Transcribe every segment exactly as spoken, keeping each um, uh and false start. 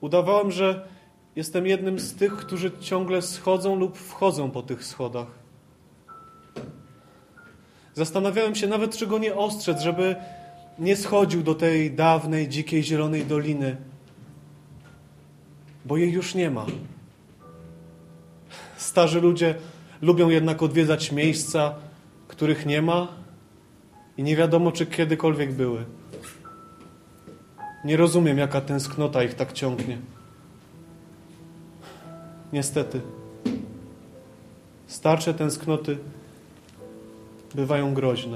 Udawałem, że jestem jednym z tych, którzy ciągle schodzą lub wchodzą po tych schodach. Zastanawiałem się nawet, czy go nie ostrzec, żeby nie schodził do tej dawnej, dzikiej, zielonej doliny, bo jej już nie ma. Starzy ludzie lubią jednak odwiedzać miejsca, których nie ma i nie wiadomo, czy kiedykolwiek były. Nie rozumiem, jaka tęsknota ich tak ciągnie. Niestety, starsze tęsknoty bywają groźne.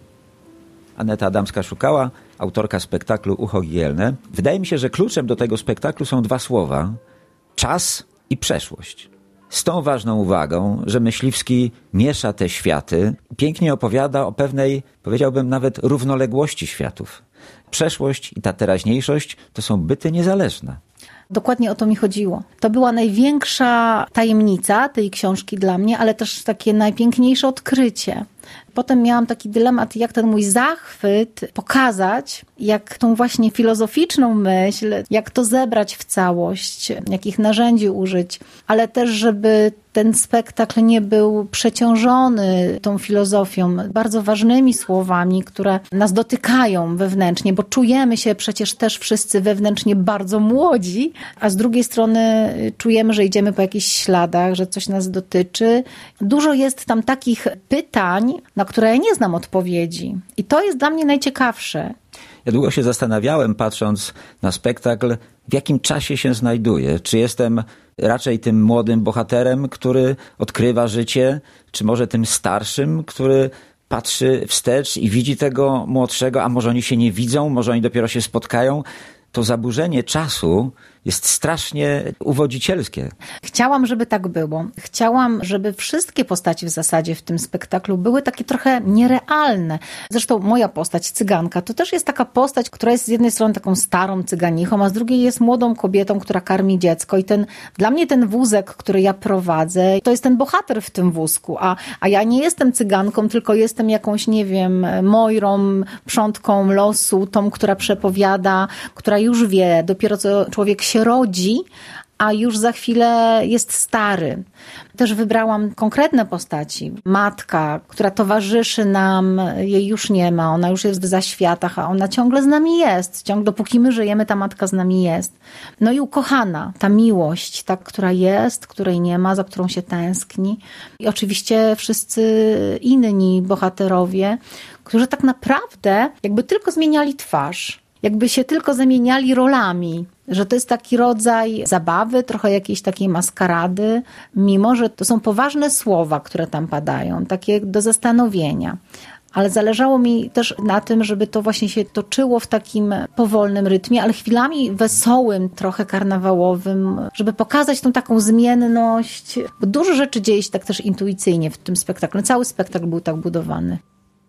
Aneta Adamska-Szukała, autorka spektaklu Ucho Igielne. Wydaje mi się, że kluczem do tego spektaklu są dwa słowa: czas i przeszłość. Z tą ważną uwagą, że Myśliwski miesza te światy, pięknie opowiada o pewnej, powiedziałbym nawet, równoległości światów. Przeszłość i ta teraźniejszość to są byty niezależne. Dokładnie o to mi chodziło. To była największa tajemnica tej książki dla mnie, ale też takie najpiękniejsze odkrycie. Potem miałam taki dylemat, jak ten mój zachwyt pokazać, jak tą właśnie filozoficzną myśl, jak to zebrać w całość, jakich narzędzi użyć, ale też, żeby ten spektakl nie był przeciążony tą filozofią, bardzo ważnymi słowami, które nas dotykają wewnętrznie, bo czujemy się przecież też wszyscy wewnętrznie bardzo młodzi, a z drugiej strony czujemy, że idziemy po jakichś śladach, że coś nas dotyczy. Dużo jest tam takich pytań, na które ja nie znam odpowiedzi. I to jest dla mnie najciekawsze. Ja długo się zastanawiałem, patrząc na spektakl, w jakim czasie się znajduję. Czy jestem raczej tym młodym bohaterem, który odkrywa życie, czy może tym starszym, który patrzy wstecz i widzi tego młodszego, a może oni się nie widzą, może oni dopiero się spotkają. To zaburzenie czasu jest strasznie uwodzicielskie. Chciałam, żeby tak było. Chciałam, żeby wszystkie postaci w zasadzie w tym spektaklu były takie trochę nierealne. Zresztą moja postać, Cyganka, to też jest taka postać, która jest z jednej strony taką starą cyganichą, a z drugiej jest młodą kobietą, która karmi dziecko. I ten, dla mnie ten wózek, który ja prowadzę, to jest ten bohater w tym wózku. A, a ja nie jestem cyganką, tylko jestem jakąś, nie wiem, Mojrą, przątką losu, tą, która przepowiada, która już wie, dopiero co człowiek się rodzi, a już za chwilę jest stary. Też wybrałam konkretne postaci. Matka, która towarzyszy nam, jej już nie ma, ona już jest w zaświatach, a ona ciągle z nami jest. Ciągle, dopóki my żyjemy, ta matka z nami jest. No i ukochana, ta miłość, ta, która jest, której nie ma, za którą się tęskni. I oczywiście wszyscy inni bohaterowie, którzy tak naprawdę jakby tylko zmieniali twarz. Jakby się tylko zamieniali rolami, że to jest taki rodzaj zabawy, trochę jakiejś takiej maskarady, mimo że to są poważne słowa, które tam padają, takie do zastanowienia. Ale zależało mi też na tym, żeby to właśnie się toczyło w takim powolnym rytmie, ale chwilami wesołym, trochę karnawałowym, żeby pokazać tą taką zmienność. Bo dużo rzeczy dzieje się tak też intuicyjnie w tym spektaklu. Cały spektakl był tak budowany.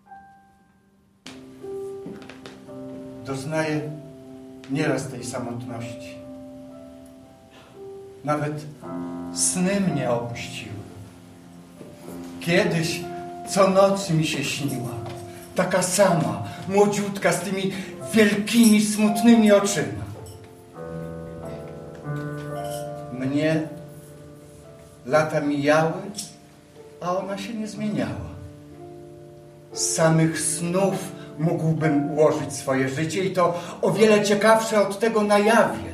Doznaję nieraz tej samotności. Nawet sny mnie opuściły. Kiedyś co noc mi się śniła. Taka sama, młodziutka, z tymi wielkimi, smutnymi oczyma. Mnie lata mijały, a ona się nie zmieniała. Z samych snów mógłbym ułożyć swoje życie i to o wiele ciekawsze od tego na jawie.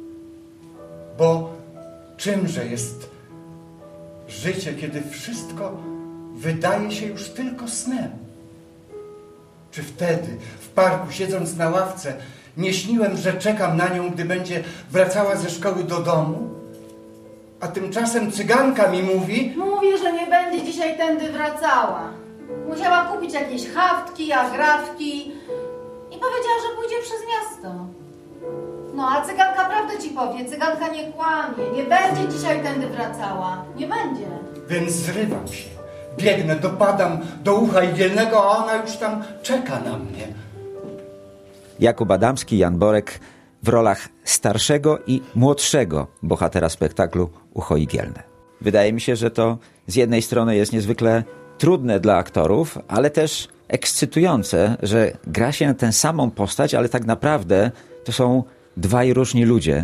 Bo czymże jest życie, kiedy wszystko wydaje się już tylko snem? Czy wtedy, w parku, siedząc na ławce, nie śniłem, że czekam na nią, gdy będzie wracała ze szkoły do domu? A tymczasem cyganka mi mówi... Mówi, że nie będzie dzisiaj tędy wracała. Musiała kupić jakieś haftki, agrafki i powiedziała, że pójdzie przez miasto. No a cyganka prawdę ci powie, cyganka nie kłamie, nie będzie dzisiaj tędy wracała, nie będzie. Więc zrywam się, biegnę, dopadam do ucha Igielnego, a ona już tam czeka na mnie. Jakub Adamski, Jan Borek w rolach starszego i młodszego bohatera spektaklu Ucho Igielne. Wydaje mi się, że to z jednej strony jest niezwykle trudne dla aktorów, ale też ekscytujące, że gra się tę samą postać, ale tak naprawdę to są dwaj różni ludzie.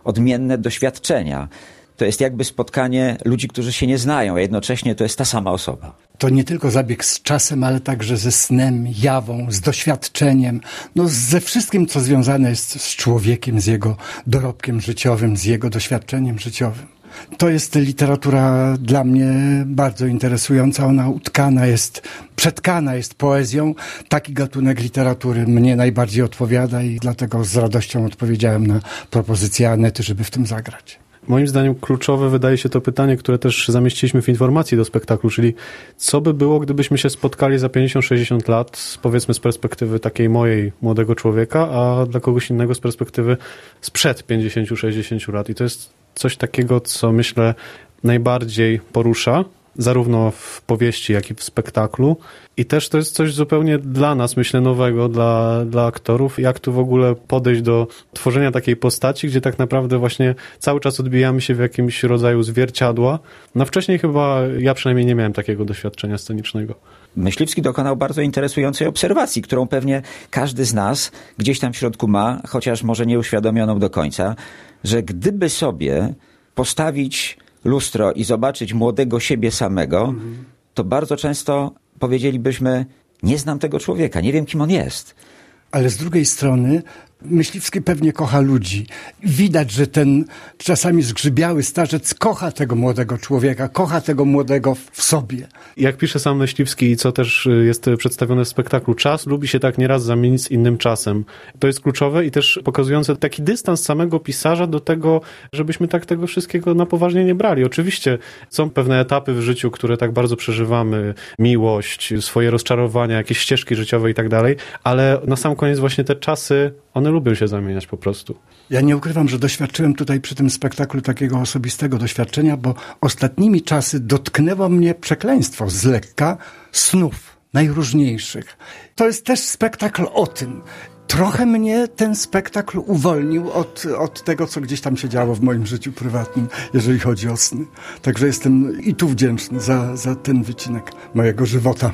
odmienne doświadczenia. To jest jakby spotkanie ludzi, którzy się nie znają, a jednocześnie to jest ta sama osoba. To nie tylko zabieg z czasem, ale także ze snem, jawą, z doświadczeniem, no ze wszystkim, co związane jest z człowiekiem, z jego dorobkiem życiowym, z jego doświadczeniem życiowym. To jest literatura dla mnie bardzo interesująca. Ona utkana jest, przetkana jest poezją. Taki gatunek literatury mnie najbardziej odpowiada i dlatego z radością odpowiedziałem na propozycję Anety, żeby w tym zagrać. Moim zdaniem kluczowe wydaje się to pytanie, które też zamieściliśmy w informacji do spektaklu, czyli co by było, gdybyśmy się spotkali za pięćdziesiąt sześćdziesiąt lat, powiedzmy z perspektywy takiej mojej, młodego człowieka, a dla kogoś innego z perspektywy sprzed pięćdziesiąt sześćdziesiąt lat. I to jest coś takiego, co myślę najbardziej porusza, zarówno w powieści, jak i w spektaklu. I też to jest coś zupełnie dla nas, myślę, nowego, dla, dla aktorów. Jak tu w ogóle podejść do tworzenia takiej postaci, gdzie tak naprawdę właśnie cały czas odbijamy się w jakimś rodzaju zwierciadła. No wcześniej chyba ja przynajmniej nie miałem takiego doświadczenia scenicznego. Myśliwski dokonał bardzo interesującej obserwacji, którą pewnie każdy z nas gdzieś tam w środku ma, chociaż może nieuświadomioną do końca, że gdyby sobie postawić lustro i zobaczyć młodego siebie samego, to bardzo często powiedzielibyśmy, nie znam tego człowieka, nie wiem, kim on jest. Ale z drugiej strony Myśliwski pewnie kocha ludzi. Widać, że ten czasami zgrzybiały starzec kocha tego młodego człowieka, kocha tego młodego w sobie. Jak pisze sam Myśliwski i co też jest przedstawione w spektaklu, czas lubi się tak nieraz zamienić z innym czasem. To jest kluczowe i też pokazujące taki dystans samego pisarza do tego, żebyśmy tak tego wszystkiego na poważnie nie brali. Oczywiście są pewne etapy w życiu, które tak bardzo przeżywamy, miłość, swoje rozczarowania, jakieś ścieżki życiowe i tak dalej, ale na sam koniec właśnie te czasy, one lubią się zamieniać po prostu. Ja nie ukrywam, że doświadczyłem tutaj przy tym spektaklu takiego osobistego doświadczenia, bo ostatnimi czasy dotknęło mnie przekleństwo z lekka snów najróżniejszych. To jest też spektakl o tym. Trochę mnie ten spektakl uwolnił od, od tego, co gdzieś tam się działo w moim życiu prywatnym, jeżeli chodzi o sny. Także jestem i tu wdzięczny za, za ten wycinek mojego żywota.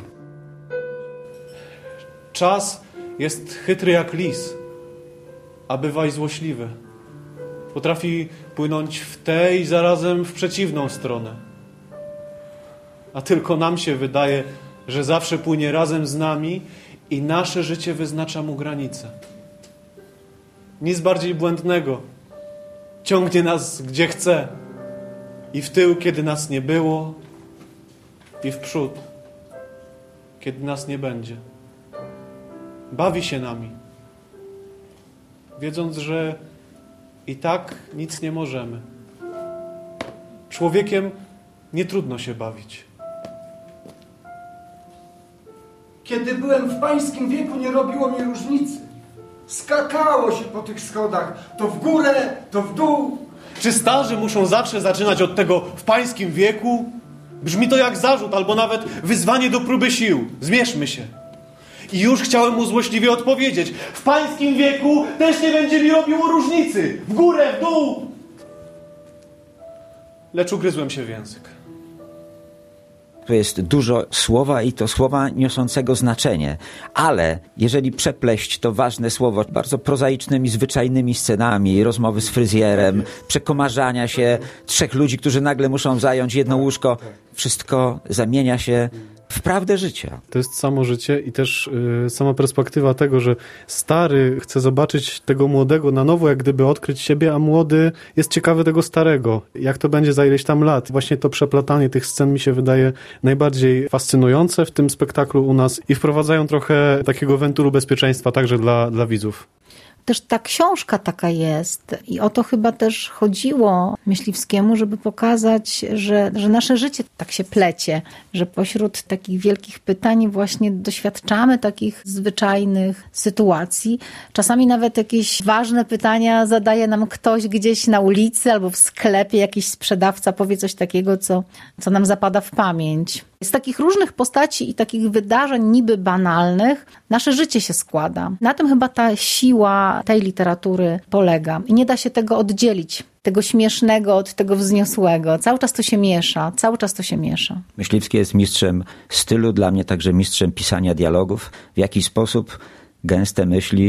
Czas jest chytry jak lis, a bywa i złośliwy. Potrafi płynąć w tę i zarazem w przeciwną stronę. A tylko nam się wydaje, że zawsze płynie razem z nami i nasze życie wyznacza mu granice. Nic bardziej błędnego. Ciągnie nas gdzie chce. I w tył, kiedy nas nie było, i w przód, kiedy nas nie będzie. Bawi się nami, wiedząc, że i tak nic nie możemy. Człowiekiem nie trudno się bawić. Kiedy byłem w pańskim wieku, nie robiło mi różnicy. Skakało się po tych schodach, to w górę, to w dół. Czy starzy muszą zawsze zaczynać od tego w pańskim wieku? Brzmi to jak zarzut, albo nawet wyzwanie do próby sił. Zmierzmy się. I już chciałem mu złośliwie odpowiedzieć. W pańskim wieku też nie będzie mi robiło różnicy. W górę, w dół. Lecz ugryzłem się w język. Tu jest dużo słowa i to słowa niosącego znaczenie. Ale jeżeli przepleść to ważne słowo bardzo prozaicznymi, zwyczajnymi scenami, rozmowy z fryzjerem, przekomarzania się trzech ludzi, którzy nagle muszą zająć jedno łóżko, wszystko zamienia się w prawdę życia. To jest samo życie i też y, sama perspektywa tego, że stary chce zobaczyć tego młodego na nowo, jak gdyby odkryć siebie, a młody jest ciekawy tego starego. Jak to będzie za ileś tam lat. Właśnie to przeplatanie tych scen mi się wydaje najbardziej fascynujące w tym spektaklu u nas i wprowadzają trochę takiego wenturu bezpieczeństwa także dla, dla widzów. Też ta książka taka jest i o to chyba też chodziło Myśliwskiemu, żeby pokazać, że, że nasze życie tak się plecie, że pośród takich wielkich pytań właśnie doświadczamy takich zwyczajnych sytuacji. Czasami nawet jakieś ważne pytania zadaje nam ktoś gdzieś na ulicy albo w sklepie, jakiś sprzedawca powie coś takiego, co, co nam zapada w pamięć. Z takich różnych postaci i takich wydarzeń niby banalnych nasze życie się składa. Na tym chyba ta siła tej literatury polega. I nie da się tego oddzielić, tego śmiesznego od tego wzniosłego. Cały czas to się miesza, cały czas to się miesza. Myśliwski jest mistrzem stylu, dla mnie także mistrzem pisania dialogów. W jaki sposób gęste myśli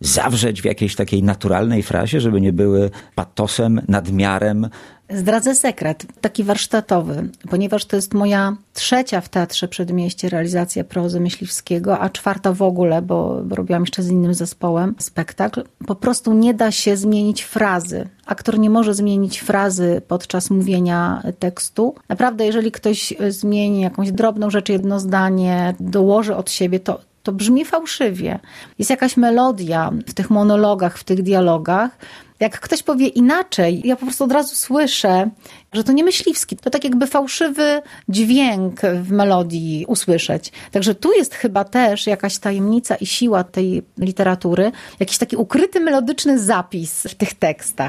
zawrzeć w jakiejś takiej naturalnej frazie, żeby nie były patosem, nadmiarem? Zdradzę sekret, taki warsztatowy, ponieważ to jest moja trzecia w Teatrze Przedmieście realizacja prozy Myśliwskiego, a czwarta w ogóle, bo, bo robiłam jeszcze z innym zespołem spektakl. Po prostu nie da się zmienić frazy. Aktor nie może zmienić frazy podczas mówienia tekstu. Naprawdę, jeżeli ktoś zmieni jakąś drobną rzecz, jedno zdanie, dołoży od siebie, to to brzmi fałszywie. Jest jakaś melodia w tych monologach, w tych dialogach. Jak ktoś powie inaczej, ja po prostu od razu słyszę, że to nie Myśliwski. To tak jakby fałszywy dźwięk w melodii usłyszeć. Także tu jest chyba też jakaś tajemnica i siła tej literatury. Jakiś taki ukryty melodyczny zapis w tych tekstach.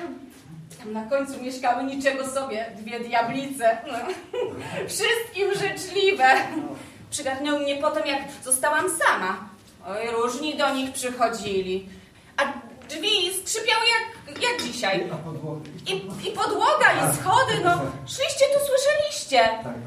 Tam na końcu mieszkały niczego sobie dwie diablice. Wszystkim życzliwe. Przygarnęły mnie potem, jak zostałam sama. Oj, różni do nich przychodzili. A drzwi skrzypiały jak, jak dzisiaj. I, I podłoga, i schody, no. Szliście tu, słyszeliście.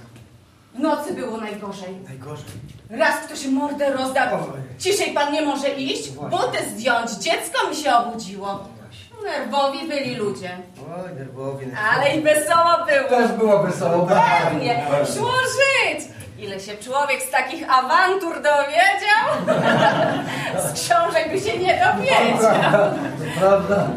W nocy było najgorzej. Najgorzej. Raz ktoś mordę rozdał. Ciszej pan nie może iść. Buty zdjąć. Dziecko mi się obudziło. Nerwowi byli ludzie. Oj, nerwowi. Ale i wesoło było. Też było wesoło. Pewnie. Szło żyć. Ile się człowiek z takich awantur dowiedział? Z książek by się nie dowiedział. To prawda.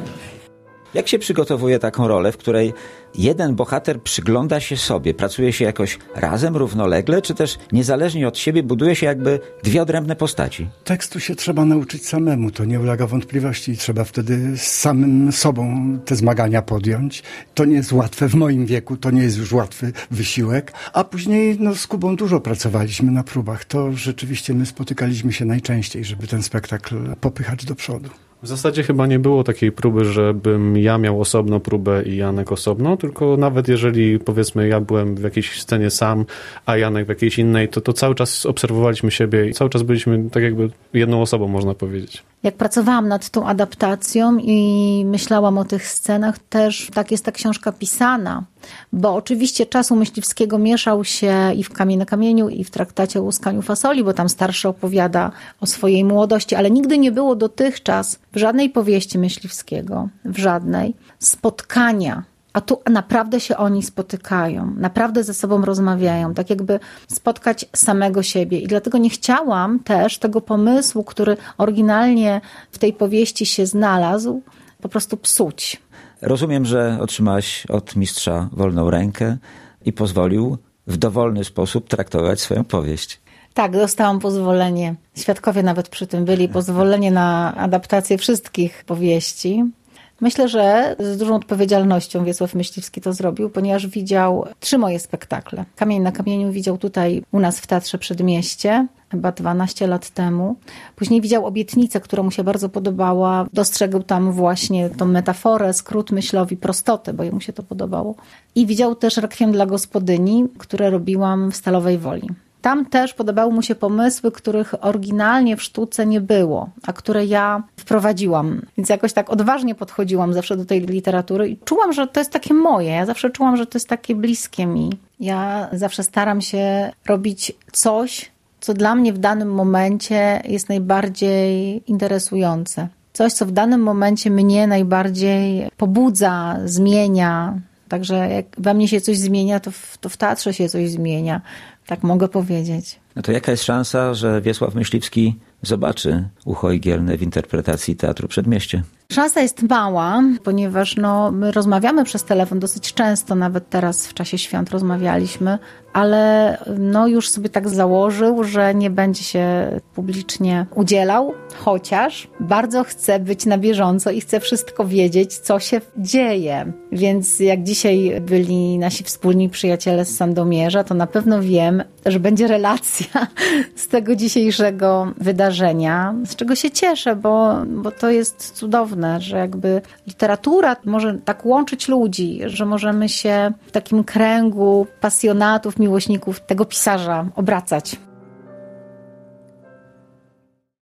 Jak się przygotowuje taką rolę, w której jeden bohater przygląda się sobie, pracuje się jakoś razem, równolegle, czy też niezależnie od siebie buduje się jakby dwie odrębne postaci? Tekstu się trzeba nauczyć samemu, to nie ulega wątpliwości i trzeba wtedy z samym sobą te zmagania podjąć. To nie jest łatwe w moim wieku, to nie jest już łatwy wysiłek, a później no, z Kubą dużo pracowaliśmy na próbach. To rzeczywiście my spotykaliśmy się najczęściej, żeby ten spektakl popychać do przodu. W zasadzie chyba nie było takiej próby, żebym ja miał osobno próbę i Janek osobno, tylko nawet jeżeli powiedzmy ja byłem w jakiejś scenie sam, a Janek w jakiejś innej, to, to cały czas obserwowaliśmy siebie i cały czas byliśmy tak jakby jedną osobą, można powiedzieć. Jak pracowałam nad tą adaptacją i myślałam o tych scenach, też tak jest ta książka pisana, bo oczywiście czas u Myśliwskiego mieszał się i w Kamień na kamieniu, i w traktacie o łuskaniu fasoli, bo tam starszy opowiada o swojej młodości, ale nigdy nie było dotychczas w żadnej powieści Myśliwskiego, w żadnej, spotkania. A tu naprawdę się oni spotykają, naprawdę ze sobą rozmawiają, tak jakby spotkać samego siebie. I dlatego nie chciałam też tego pomysłu, który oryginalnie w tej powieści się znalazł, po prostu psuć. Rozumiem, że otrzymałaś od mistrza wolną rękę i pozwolił w dowolny sposób traktować swoją powieść. Tak, dostałam pozwolenie. Świadkowie nawet przy tym byli, pozwolenie na adaptację wszystkich powieści. Myślę, że z dużą odpowiedzialnością Wiesław Myśliwski to zrobił, ponieważ widział trzy moje spektakle. Kamień na kamieniu widział tutaj u nas w Teatrze Przedmieście, chyba dwanaście lat temu. Później widział Obietnicę, która mu się bardzo podobała. Dostrzegł tam właśnie tą metaforę, skrót myślowi, prostotę, bo jemu się to podobało. I widział też Rekwiem dla gospodyni, które robiłam w Stalowej Woli. Tam też podobały mu się pomysły, których oryginalnie w sztuce nie było, a które ja wprowadziłam. Więc jakoś tak odważnie podchodziłam zawsze do tej literatury i czułam, że to jest takie moje. Ja zawsze czułam, że to jest takie bliskie mi. Ja zawsze staram się robić coś, co dla mnie w danym momencie jest najbardziej interesujące. Coś, co w danym momencie mnie najbardziej pobudza, zmienia. Także jak we mnie się coś zmienia, to w, to w teatrze się coś zmienia. Tak mogę powiedzieć. No to jaka jest szansa, że Wiesław Myśliwski zobaczy Ucho Igielne w interpretacji Teatru Przedmieście? Szansa jest mała, ponieważ no, my rozmawiamy przez telefon dosyć często, nawet teraz w czasie świąt rozmawialiśmy, ale no, już sobie tak założył, że nie będzie się publicznie udzielał, chociaż bardzo chce być na bieżąco i chce wszystko wiedzieć, co się dzieje. Więc jak dzisiaj byli nasi wspólni przyjaciele z Sandomierza, to na pewno wiem, że będzie relacja z tego dzisiejszego wydarzenia, z czego się cieszę, bo, bo to jest cudowne, że jakby literatura może tak łączyć ludzi, że możemy się w takim kręgu pasjonatów, miłośników tego pisarza obracać.